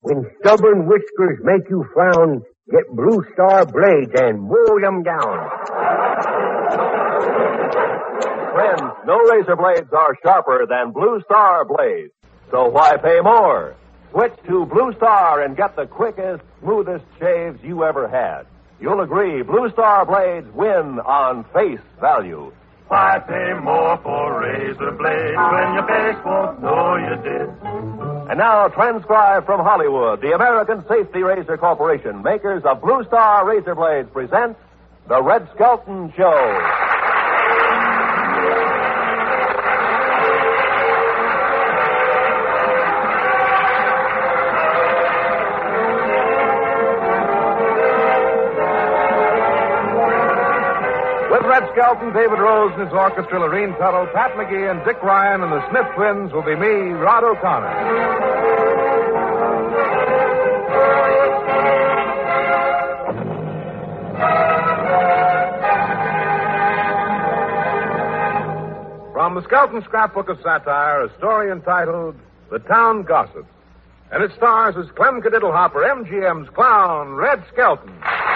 When stubborn whiskers make you frown, get Blue Star blades and mow them down. Friends, no razor blades are sharper than Blue Star blades. So why pay more? Switch to Blue Star and get the quickest, smoothest shaves you ever had. You'll agree, Blue Star blades win on face value. Why pay more for razor blades when your face won't know you did? And now, transcribed from Hollywood, the American Safety Razor Corporation, makers of Blue Star razor blades, presents The Red Skelton Show. Red Skelton, David Rose and his orchestra, Lorene Tuttle, Pat McGee, and Dick Ryan, and the Smith twins will be me, Rod O'Connor. From the Skelton Scrapbook of Satire, a story entitled The Town Gossip. And it stars as Clem Cadiddlehopper, MGM's clown, Red Skelton.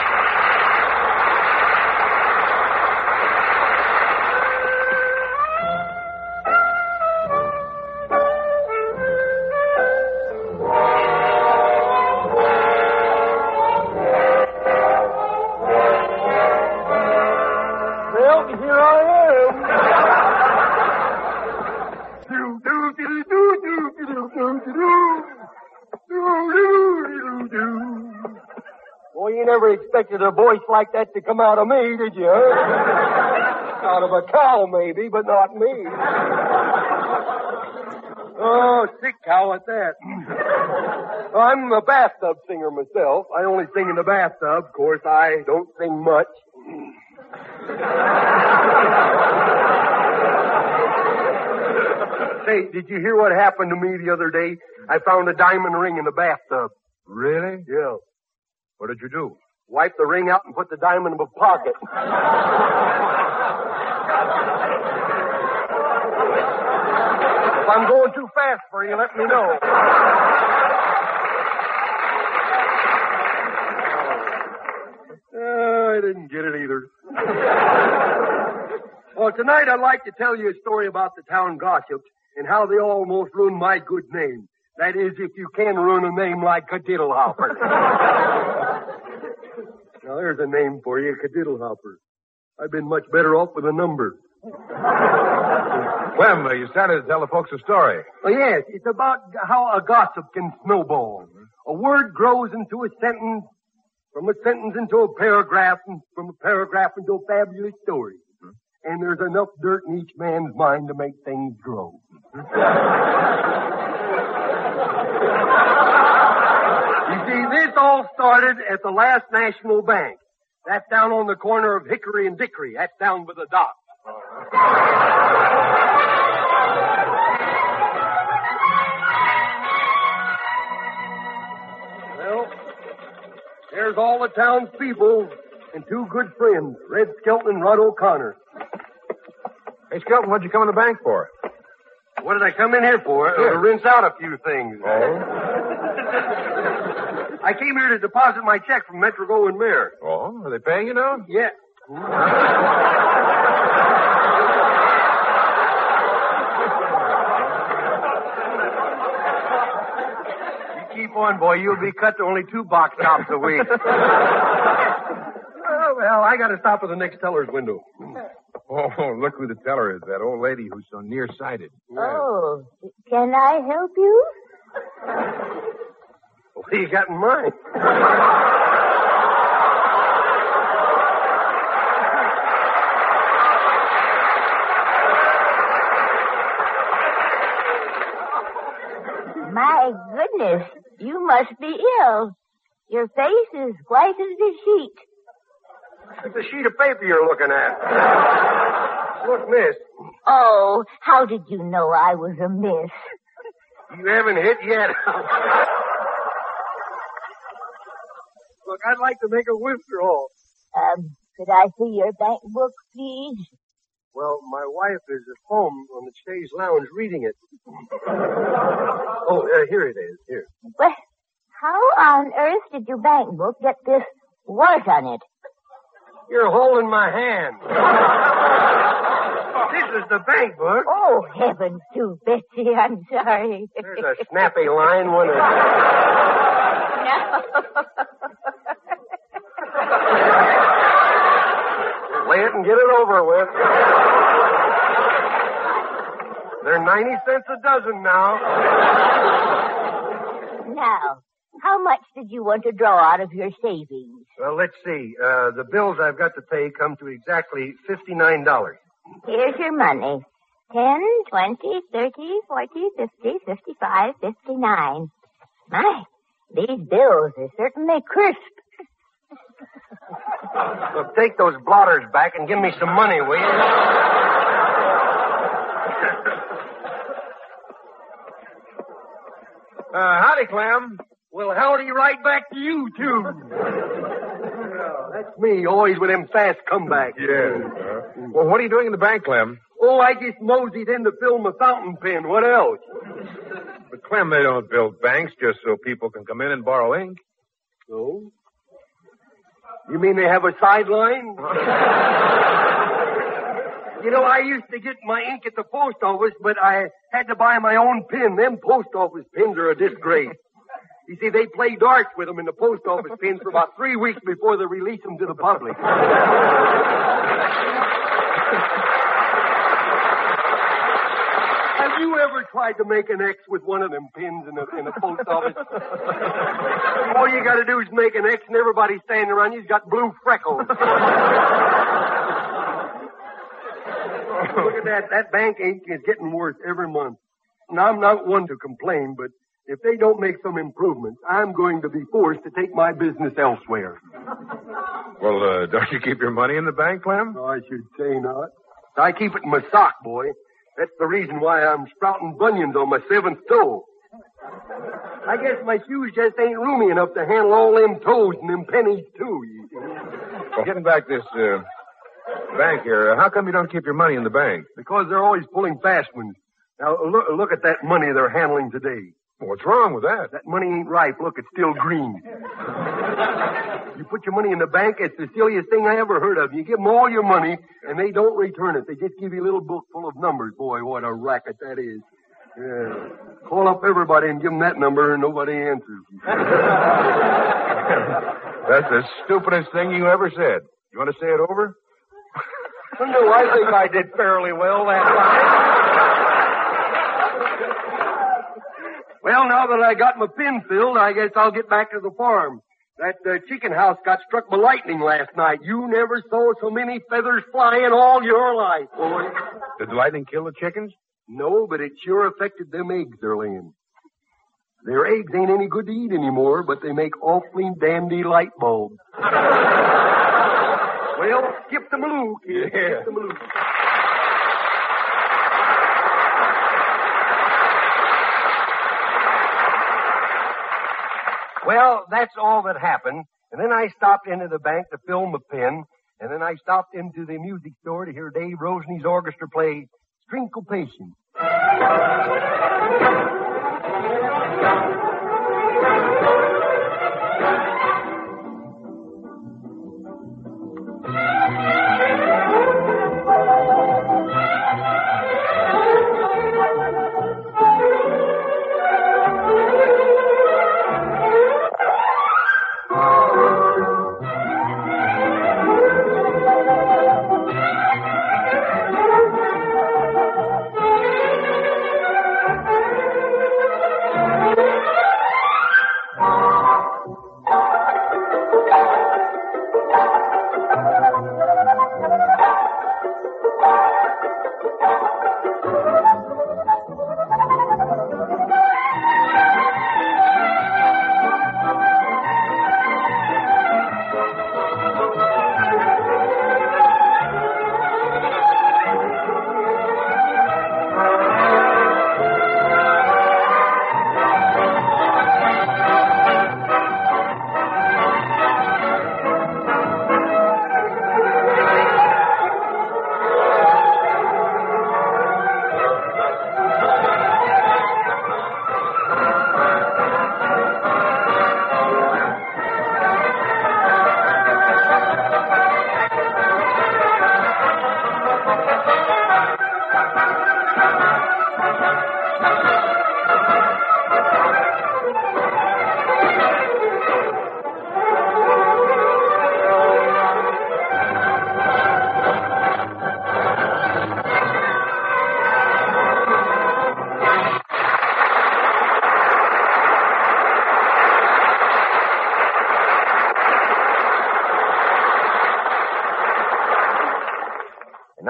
Boy, you never expected a voice like that to come out of me, did you? Out of a cow, maybe, but not me. Oh, sick cow at that. I'm a bathtub singer myself. I only sing in the bathtub. Of course, I don't sing much. Say, did you hear what happened to me the other day? I found a diamond ring in the bathtub. Really? Yeah. What did you do? Wipe the ring out and put the diamond in my pocket. If I'm going too fast for you, let me know. I didn't get it either. Well, tonight I'd like to tell you a story about the town gossips and how they almost ruined my good name. That is, if you can ruin a name like Cadiddlehopper. Now, there's a name for you, Cadiddlehopper. I've been much better off with a number. Clem, you started to tell the folks a story. Oh, yes, it's about how a gossip can snowball. A word grows into a sentence, from a sentence into a paragraph, and from a paragraph into a fabulous story. And there's enough dirt in each man's mind to make things grow. You see, this all started at the Last National Bank. That's down on the corner of Hickory and Dickory. That's down by the dock. Well, there's all the town's people and two good friends, Red Skelton and Rod O'Connor. Hey, Skelton, what'd you come in the bank for? What did I come in here for? To rinse out a few things. Oh? I came here to deposit my check from Metro Goldwyn Mayer. Oh? Are they paying you now? Yeah. You keep on, boy. You'll be cut to only 2 box tops a week. Oh, well, I got to stop at the next teller's window. Oh, look who the teller is, that old lady who's so nearsighted. Oh, can I help you? What do you got in mind? My goodness, you must be ill. Your face is white as a sheet. It's a sheet of paper you're looking at. Look, miss. Oh, how did you know I was a miss? You haven't hit yet. Look, I'd like to make a withdrawal. Could I see your bank book, please? Well, my wife is at home on the chaise lounge reading it. Oh, here it is. Here. Well, how on earth did your bank book get this wart on it? You're holding my hand. This is the bank book. Oh, heavens to Betsy, I'm sorry. There's a snappy line when it... No. Lay it and get it over with. They're 90 cents a dozen now. Now, how much did you want to draw out of your savings? Well, let's see. The bills I've got to pay come to exactly $59. Here's your money. 10, 20, 30, 40, 50, 55, 59. My, these bills are certainly crisp. Well, take those blotters back and give me some money, will you? Howdy, Clem. Well, howdy right back to you, too. Yeah, that's me, always with them fast comebacks. Yeah. Well, what are you doing in the bank, Clem? Oh, I just moseyed in to fill my fountain pen. What else? But, Clem, they don't build banks just so people can come in and borrow ink. So? You mean they have a sideline? You know, I used to get my ink at the post office, but I had to buy my own pen. Them post office pens are a disgrace. You see, they play darts with them in the post office pens for about 3 weeks before they release them to the public. Have you ever tried to make an X with one of them pins in the post office? All you got to do is make an X, and everybody standing around you's got blue freckles. Look at that. That bank ink is getting worse every month. Now, I'm not one to complain, but if they don't make some improvements, I'm going to be forced to take my business elsewhere. Well, don't you keep your money in the bank, Clem? No, I should say not. I keep it in my sock, boy. That's the reason why I'm sprouting bunions on my 7th toe. I guess my shoes just ain't roomy enough to handle all them toes and them pennies, too, you see. Well, getting back this bank here, how come you don't keep your money in the bank? Because they're always pulling fast ones. Now, look at that money they're handling today. What's wrong with that? That money ain't ripe. Look, it's still green. You put your money in the bank, it's the silliest thing I ever heard of. You give them all your money, and they don't return it. They just give you a little book full of numbers. Boy, what a racket that is. Yeah. Call up everybody and give them that number, and nobody answers. That's the stupidest thing you ever said. You want to say it over? No, I think I did fairly well that time. Well, now that I got my pen filled, I guess I'll get back to the farm. That chicken house got struck by lightning last night. You never saw so many feathers fly in all your life, boy. Did the lightning kill the chickens? No, but it sure affected them eggs they're laying. Their eggs ain't any good to eat anymore, but they make awfully dandy light bulbs. Well, skip the Maloo, kid. Yeah. Skip the Maloo. Well, that's all that happened. And then I stopped into the bank to fill my pen. And then I stopped into the music store to hear Dave Roseney's orchestra play Stringopation.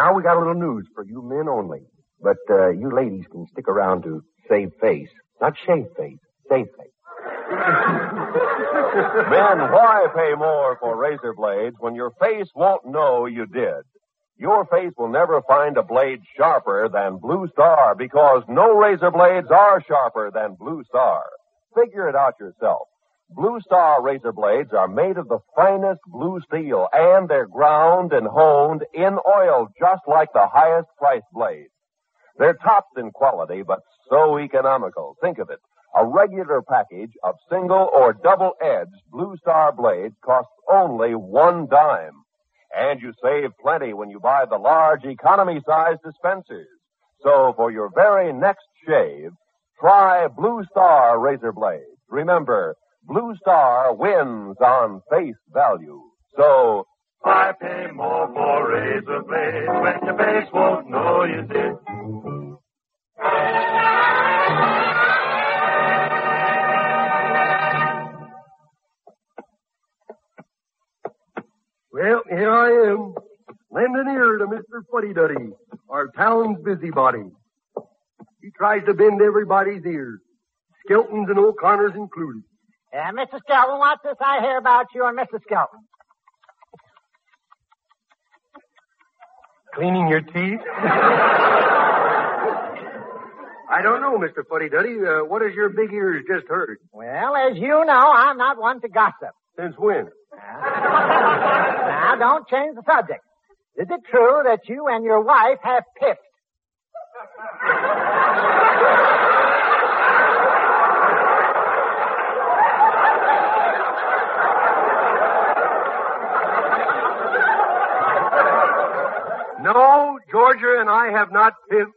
Now we got a little news for you men only. But you ladies can stick around to save face. Not shave face, save face. Men, why pay more for razor blades when your face won't know you did? Your face will never find a blade sharper than Blue Star because no razor blades are sharper than Blue Star. Figure it out yourself. Blue Star razor blades are made of the finest blue steel, and they're ground and honed in oil just like the highest priced blades. They're topped in quality, but so economical. Think of it. A regular package of single or double-edged Blue Star blades costs only $1. And you save plenty when you buy the large economy-size dispensers. So for your very next shave, try Blue Star razor blades. Remember, Blue Star wins on face value. So, why pay more for razor blades when your face won't know you did? Well, here I am, lending ear to Mr. Fuddy-Duddy, our town's busybody. He tries to bend everybody's ears, Skelton's and O'Connor's included. Mr. Skelton, what's this I hear about you and Mr. Skelton? Cleaning your teeth? I don't know, Mr. Fuddy-Duddy. What has your big ears just heard? Well, as you know, I'm not one to gossip. Since when? Now, don't change the subject. Is it true that you and your wife have pipped? No, Georgia and I have not pipped.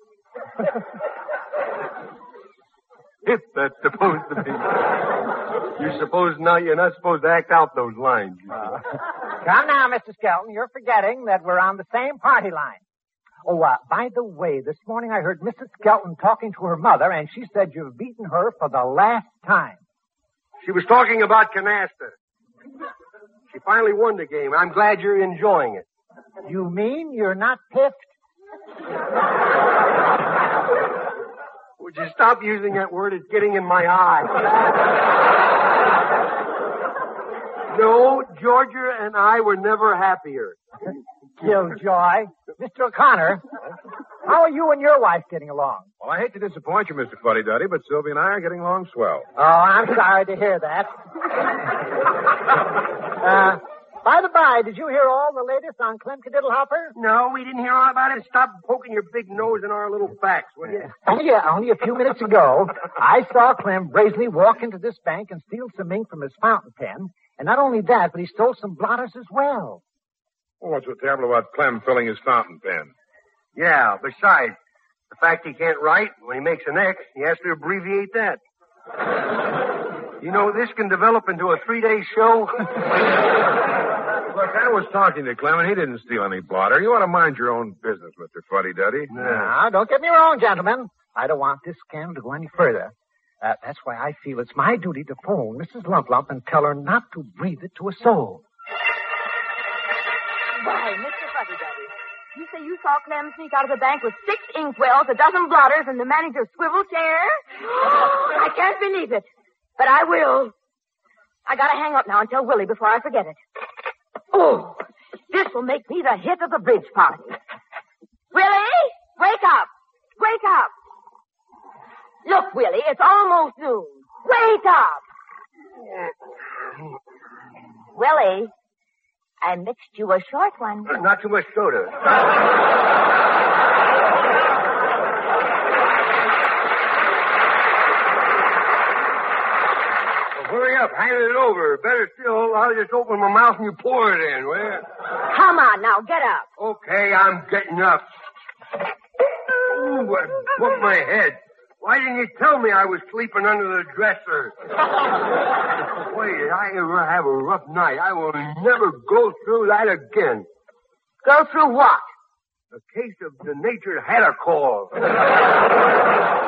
If that's supposed to be. You're not supposed to act out those lines. Come now, Mr. Skelton, you're forgetting that we're on the same party line. Oh, by the way, this morning I heard Mrs. Skelton talking to her mother, and she said you've beaten her for the last time. She was talking about canasta. She finally won the game. I'm glad you're enjoying it. You mean you're not piffed? Would you stop using that word? It's getting in my eye. No, Georgia and I were never happier. Killjoy. Mr. O'Connor, how are you and your wife getting along? Well, I hate to disappoint you, Mr. Fuddy-Duddy, but Sylvia and I are getting along swell. Oh, I'm sorry to hear that. By the by, did you hear all the latest on Clem Cadiddlehopper? No, we didn't hear all about it. Stop poking your big nose in our little facts, will you? Only a few minutes ago, I saw Clem brazenly walk into this bank and steal some ink from his fountain pen. And not only that, but he stole some blotters as well. Well, what's so terrible about Clem filling his fountain pen? Yeah, besides, the fact he can't write, when he makes an X, he has to abbreviate that. You know, this can develop into a 3-day show. Look, I was talking to Clem, and he didn't steal any blotter. You ought to mind your own business, Mr. Fuddy-Duddy. Now, don't get me wrong, gentlemen. I don't want this scandal to go any further. That's why I feel it's my duty to phone Mrs. Lump Lump and tell her not to breathe it to a soul. Why, Mr. Fuddy-Duddy, you say you saw Clem sneak out of the bank with 6 inkwells, a dozen blotters, and the manager's swivel chair? I can't believe it, but I will. I gotta hang up now and tell Willie before I forget it. Oh, this will make me the hit of the bridge party. Willie, wake up! Wake up! Look, Willie, it's almost noon. Wake up! Willie, I mixed you a short one. Not too much soda. Well, hurry up, hand it over. Better still, I'll just open my mouth and you pour it in, will you? Come on now, get up. Okay, I'm getting up. Ooh, I bumped my head. Why didn't you tell me I was sleeping under the dresser? Boy, did I ever have a rough night. I will never go through that again. Go through what? A case of the natured haddock call.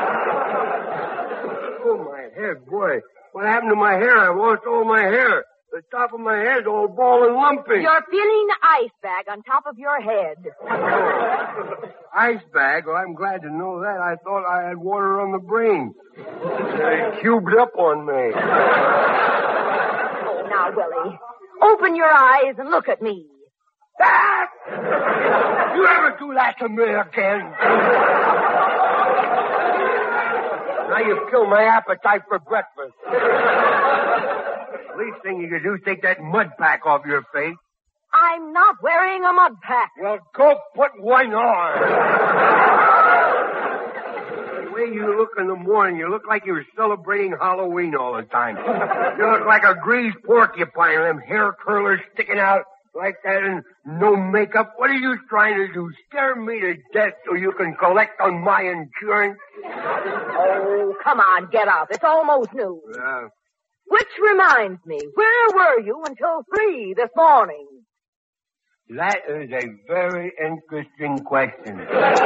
Oh, my head, boy. What happened to my hair? I lost all my hair. The top of my head's all ball and lumpy. You're feeling the ice bag on top of your head. Ice bag? Well, I'm glad to know that. I thought I had water on the brain. It cubed up on me. Oh, now, Willie, open your eyes and look at me. Ah! You ever do that to me again? Now you've killed my appetite for breakfast. Least thing you can do is take that mud pack off your face. I'm not wearing a mud pack. Well, go put one on. The way you look in the morning, you look like you were celebrating Halloween all the time. You look like a greased porcupine, them hair curlers sticking out like that and no makeup. What are you trying to do? Scare me to death so you can collect on my insurance? Oh, come on, get up. It's almost noon. Which reminds me, where were you until 3 this morning? That is a very interesting question.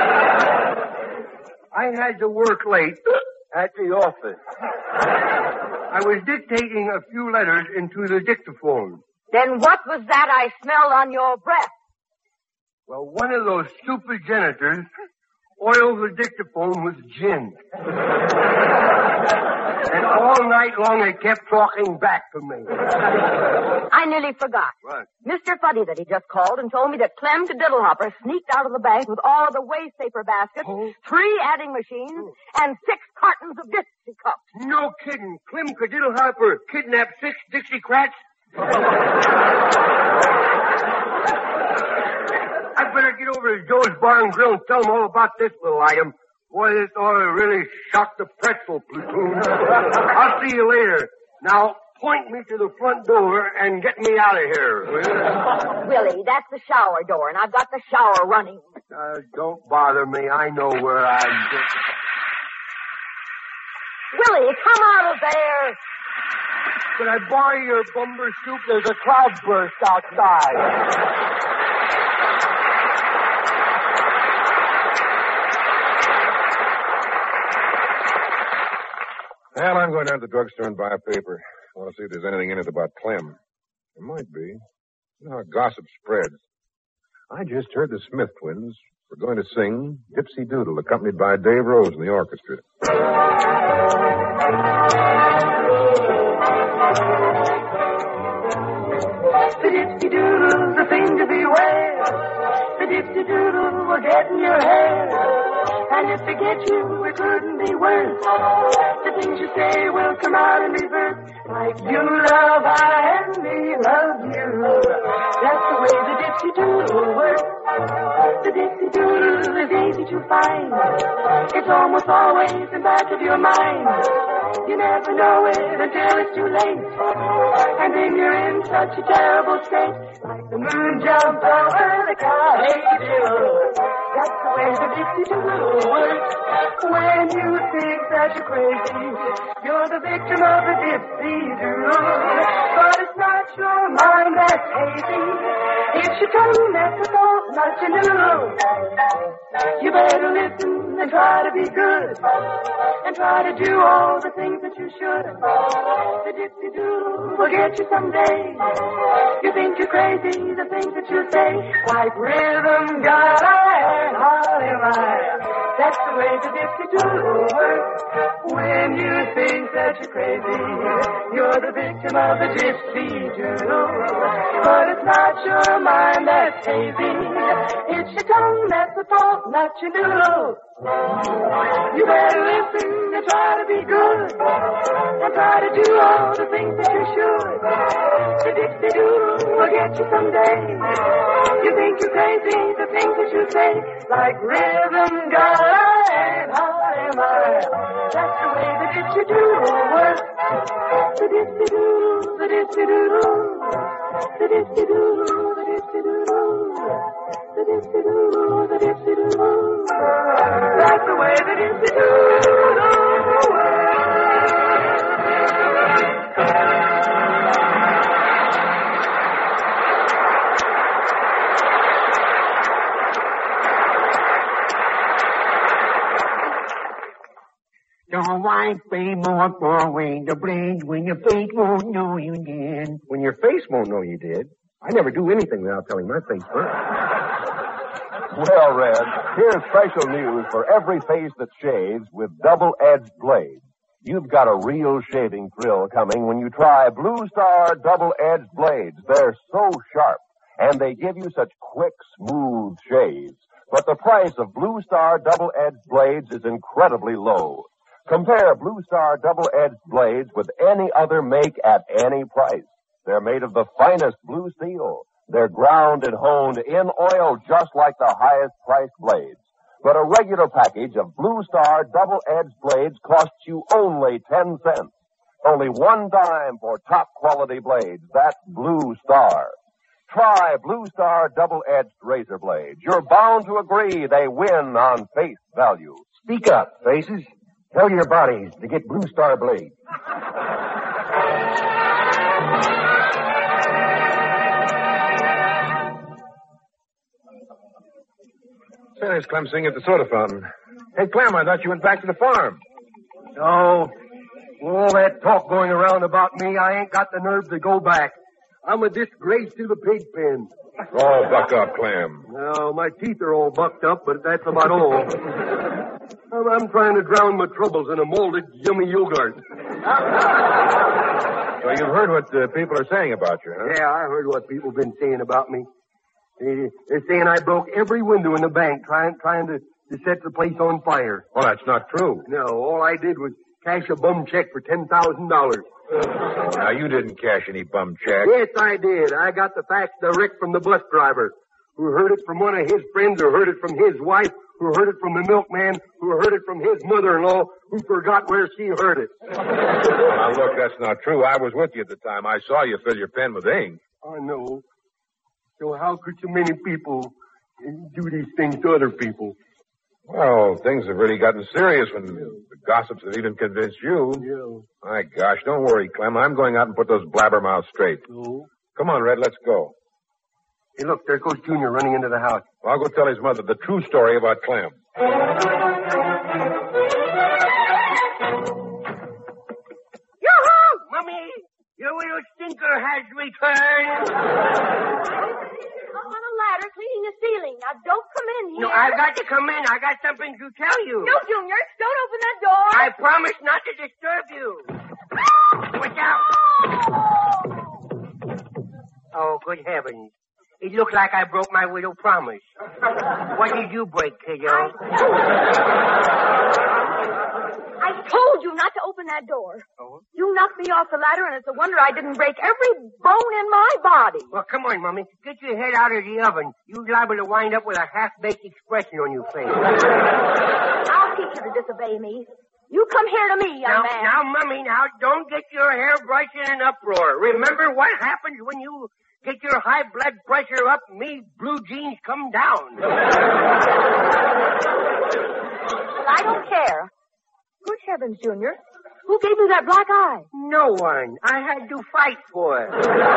I had to work late at the office. I was dictating a few letters into the dictaphone. Then what was that I smelled on your breath? Well, one of those stupid janitors oiled the dictaphone with gin. And all night long it kept talking back to me. I nearly forgot. What? Mr. Fuddy that he just called and told me that Clem Diddlehopper sneaked out of the bank with all of the waste paper baskets, 3 adding machines, and 6 cartons of Dixie cups. No kidding. Clem Diddlehopper kidnapped 6 Dixiecrats? I better get over to Joe's Bar and Grill and tell him all about this little item. Boy, this ought to really shock the pretzel platoon. I'll see you later. Now, point me to the front door and get me out of here, will you? Willie, that's the shower door, and I've got the shower running. Don't bother me. I know where I'm going. Willie, come out of there. Can I borrow your bumper soup? There's a cloudburst outside. Well, I'm going down to the drugstore and buy a paper. I want to see if there's anything in it about Clem. There might be. You know how gossip spreads. I just heard the Smith twins were going to sing Dipsy Doodle, accompanied by Dave Rose in the orchestra. The Dipsy Doodle's the thing to beware. The Dipsy Doodle will get in your hair. And if they get you, it couldn't be worse. The things you say will come out in reverse. Like you love I and me love you. That's the way the Dipsy Doodle works. The Dipsy Doodle is easy to find. It's almost always in the back of your mind. You never know it until it's too late. And then you're in such a terrible state. Like the moon jumps over the cottage hill. That's the way the Dipsy Doodle works. When you think that you're crazy, you're the victim of the Dipsy Doodle. But it's not your mind that's hazy. It's your tongue that's the fault, not your noodle. You better listen and try to be good. And try to do all the things that you should. The Dipsy Doodle will get you someday. You think you're crazy, the things that you say. Like rhythm, God, and Holly Mine. That's the way the Dipsy Doodle works. When you think that you're crazy, you're the victim of the Dipsy Doodle. But it's not your mind that's hazy. It's your tongue that's the fault, not your noodle. You better listen and try to be good. And try to do all the things that you should. The Dipsy Doodle will get you someday. You think you're crazy, the things that you say. Like rhythm, God, and Holly Mine. That's the way the Dipsy Doodle works. The Dipsy Doodle, the Dipsy Doodle. The Dipsy Doodle, the Dipsy Doodle. The Dipsy Doodle, the Dipsy Doodle. That's the way the Dipsy Doodle works. Don't whine Why pay more for razor blades when your face won't know you did? When your face won't know you did. I never do anything without telling my face first. Well, Red, here's special news for every face that shaves with double-edged blades. You've got a real shaving thrill coming when you try Blue Star double-edged blades. They're so sharp, and they give you such quick, smooth shaves. But the price of Blue Star double-edged blades is incredibly low. Compare Blue Star double-edged blades with any other make at any price. They're made of the finest blue steel. They're ground and honed in oil just like the highest-priced blades. But a regular package of Blue Star double-edged blades costs you only 10 cents. Only 1 dime for top-quality blades. That's Blue Star. Try Blue Star double-edged razor blades. You're bound to agree they win on face value. Speak up, faces. Tell your bodies to get Blue Star blades. Say, there's Clem singing at the soda fountain. Hey, Clem, I thought you went back to the farm. No. All that talk going around about me, I ain't got the nerve to go back. I'm a disgrace to the pig pen. Oh, buck up, Clem. No, my teeth are all bucked up, but that's about all. I'm trying to drown my troubles in a molded, yummy yogurt. So you've heard what people are saying about you, huh? Yeah, I heard what people been saying about me. They're saying I broke every window in the bank trying to set the place on fire. Well, that's not true. No, all I did was cash a bum check for $10,000. Now, you didn't cash any bum check. Yes, I did. I got the facts direct from the bus driver, who heard it from one of his friends, who heard it from his wife, who heard it from the milkman, who heard it from his mother-in-law, who forgot where she heard it. Now, look, that's not true. I was with you at the time. I saw you fill your pen with ink. I know. So how could so many people do these things to other people? Well, things have really gotten serious when the gossips have even convinced you. Yeah. My gosh, don't worry, Clem. I'm going out and put those blabbermouths straight. Oh. Come on, Red, let's go. Hey, look, there goes Junior running into the house. Well, I'll go tell his mother the true story about Clem. Yoo-hoo! Mummy, your little stinker has returned. I'm on a ladder cleaning the ceiling. Now, don't come in here. No, I've got to come in. I got something to tell you. No, Junior, don't open that door. I promise not to disturb you. Watch out. Oh, good heavens. It looked like I broke my widow promise. What did you break, kiddo? I told you not to open that door. Oh? You knocked me off the ladder, and it's a wonder I didn't break every bone in my body. Well, come on, Mummy. Get your head out of the oven. You're liable to wind up with a half-baked expression on your face. I'll teach you to disobey me. You come here to me, young man. Now, Mummy, don't get your hair brush in an uproar. Remember what happens when you get your high blood pressure up, me blue jeans come down. Well, I don't care. Good heavens, Junior. Who gave you that black eye? No one. I had to fight for it.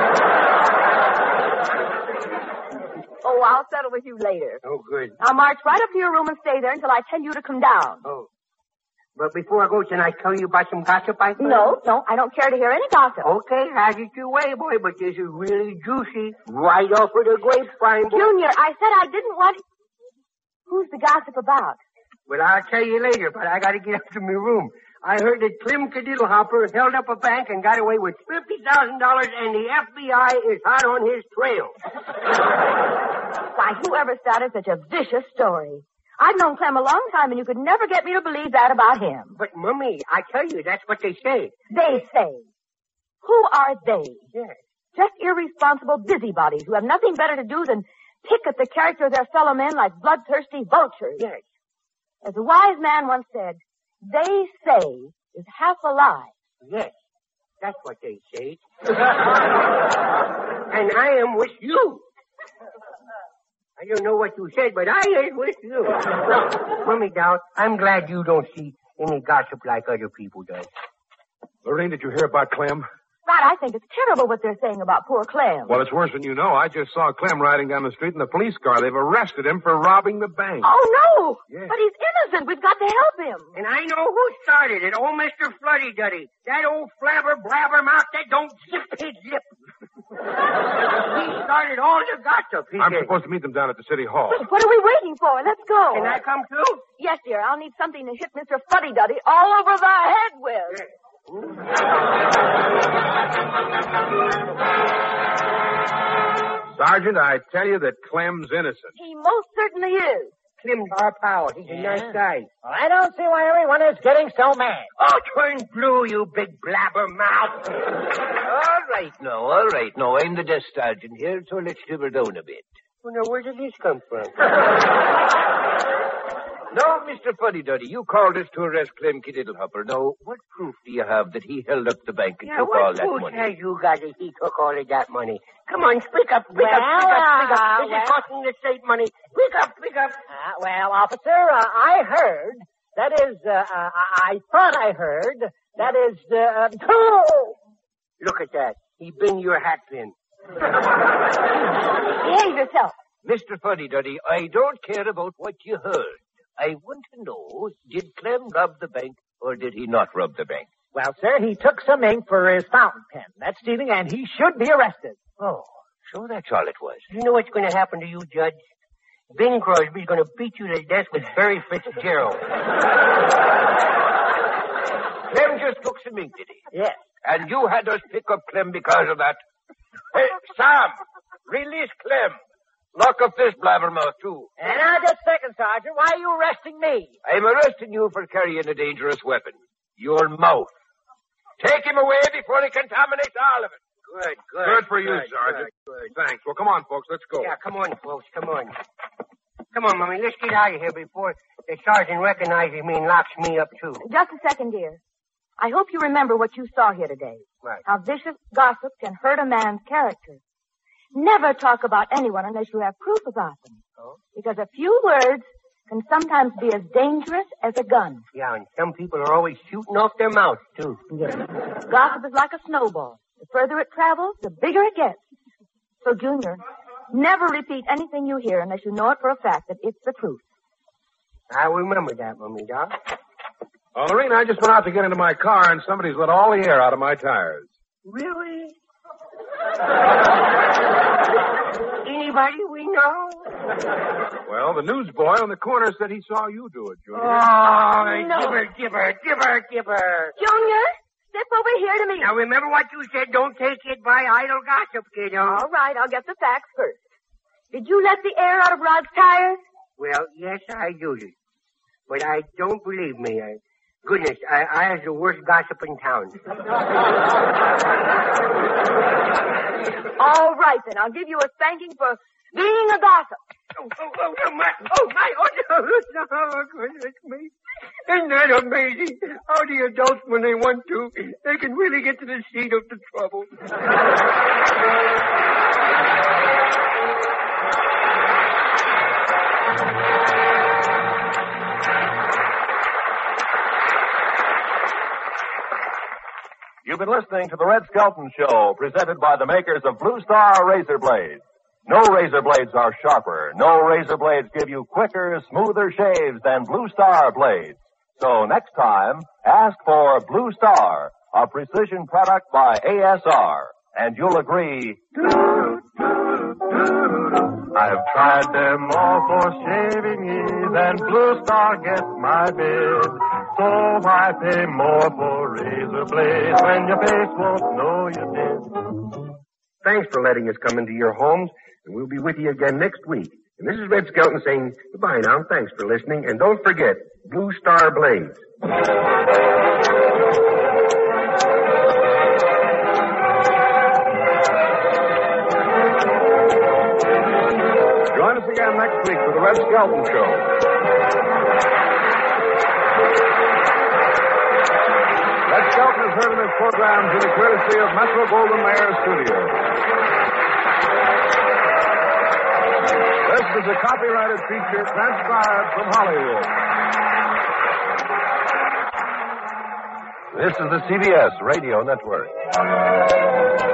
Oh, I'll settle with you later. Oh, good. I'll march right up to your room and stay there until I tell you to come down. Oh. But before I go, can I tell you about some gossip I heard? No, I don't care to hear any gossip. Okay, have it your way, boy, but this is really juicy. Right off of the grapevine, boy. Junior, I said I didn't want... Who's the gossip about? Well, I'll tell you later, but I gotta get up to my room. I heard that Clem Cadiddlehopper held up a bank and got away with $50,000, and the FBI is hot on his trail. Why, whoever started such a vicious story? I've known Clem a long time, and you could never get me to believe that about him. But, Mummy, I tell you, that's what they say. They say. Who are they? Yes. Just irresponsible busybodies who have nothing better to do than pick at the character of their fellow men like bloodthirsty vultures. Yes. As a wise man once said, they say is half a lie. Yes, that's what they say. And I am with you. I don't know what you said, but I am with you. Mummy, doll, I'm glad you don't see any gossip like other people do. Lorraine, did you hear about Clem? Rod, I think it's terrible what they're saying about poor Clem. Well, it's worse than you know. I just saw Clem riding down the street in the police car. They've arrested him for robbing the bank. Oh, no! Yeah. But he's innocent. We've got to help him. And I know who started it. Old Mr. Fluddy-Duddy. That old blabbermouth that don't zip his lip. He started all the gossip. I'm supposed to meet them down at the city hall. What are we waiting for? Let's go. Can I come too? Yes, dear. I'll need something to hit Mr. Fuddy-Duddy all over the head with. Sergeant, I tell you that Clem's innocent. He most certainly is. Clem's our pal. He's a nice guy. Well, I don't see why everyone is getting so mad. Oh, turn blue, you big blabbermouth. All right, now. I'm the desk sergeant here, so let's simmer down a bit. Well, now, where did this come from? Now, Mr. Fuddy-Duddy, you called us to arrest Clem Kiddiddlehopper. Now, what proof do you have that he held up the bank and took all that what money? proof has you got that he took all of that money? Come on, speak up. This is costing the state money. Speak up. Well, officer, I heard. That is, I thought I heard. That is, Look at that. He been your hat pin. Behave yourself. Mr. Fuddy-Duddy, I don't care about what you heard. I want to know, did Clem rob the bank or did he not rob the bank? Well, sir, he took some ink for his fountain pen. That's stealing, and he should be arrested. Oh, so that's all it was. You know what's going to happen to you, Judge? Bing Crosby's going to beat you to death with Barry Fitzgerald. Clem just took some ink, did he? Yes. And you had us pick up Clem because of that. Hey, Sam, release Clem. Lock up this blabbermouth, too. And now, just a second, Sergeant. Why are you arresting me? I'm arresting you for carrying a dangerous weapon. Your mouth. Take him away before he contaminates all of it. Good. Good for you, Sergeant. Good. Thanks. Well, come on, folks. Let's go. Yeah, come on, folks. Come on. Come on, Mummy. Let's get out of here before the sergeant recognizes me and locks me up, too. Just a second, dear. I hope you remember what you saw here today. Right. How vicious gossip can hurt a man's character. Never talk about anyone unless you have proof about them. Oh? Because a few words can sometimes be as dangerous as a gun. Yeah, and some people are always shooting off their mouths, too. Yes. Gossip is like a snowball. The further it travels, the bigger it gets. So, Junior, never repeat anything you hear unless you know it for a fact that it's the truth. I remember that, Mummy, Doc. Oh, Lorene, I just went out to get into my car, and somebody's let all the air out of my tires. Really? Anybody we know? Well, the newsboy on the corner said he saw you do it, Junior. Oh, No. gibber. Junior, step over here to me. Now, remember what you said. Don't take it by idle gossip, kiddo. All right, I'll get the facts first. Did you let the air out of Rod's tires? Well, yes, I do it. But I don't believe me. Goodness, I was the worst gossip in town. All right, then. I'll give you a spanking for being a gossip. Oh, goodness me. Isn't that amazing? How the adults, when they want to, they can really get to the seat of the trouble. You've been listening to the Red Skelton Show, presented by the makers of Blue Star Razor Blades. No razor blades are sharper. No razor blades give you quicker, smoother shaves than Blue Star blades. So next time, ask for Blue Star, a precision product by ASR, and you'll agree. I've tried them all for shaving ease, and Blue Star gets my bid. So why pay more for razor blades when your face won't know you did? Thanks for letting us come into your homes, and we'll be with you again next week. And this is Red Skelton saying goodbye now. Thanks for listening, and don't forget Blue Star Blades. Join us again next week for the Red Skelton Show. Red Skelton is heard in this program through the courtesy of Metro-Goldwyn-Mayer Studios. This is a copyrighted feature transcribed from Hollywood. This is the CBS Radio Network.